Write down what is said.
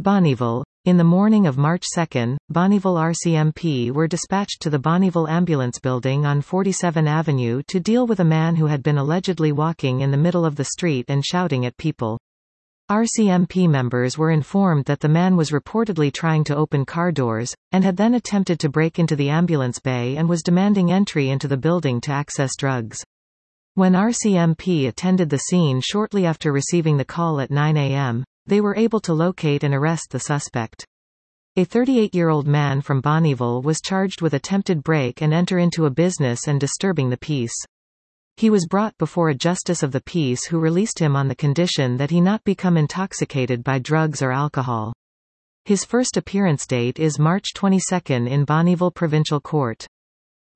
Bonnyville. In the morning of March 2, Bonnyville RCMP were dispatched to the Bonnyville Ambulance Building on 47 Avenue to deal with a man who had been allegedly walking in the middle of the street and shouting at people. RCMP members were informed that the man was reportedly trying to open car doors, and had then attempted to break into the ambulance bay and was demanding entry into the building to access drugs. When RCMP attended the scene shortly after receiving the call at 9 a.m., they were able to locate and arrest the suspect. A 38-year-old man from Bonnyville was charged with attempted break and enter into a business and disturbing the peace. He was brought before a justice of the peace who released him on the condition that he not become intoxicated by drugs or alcohol. His first appearance date is March 22 in Bonnyville Provincial Court.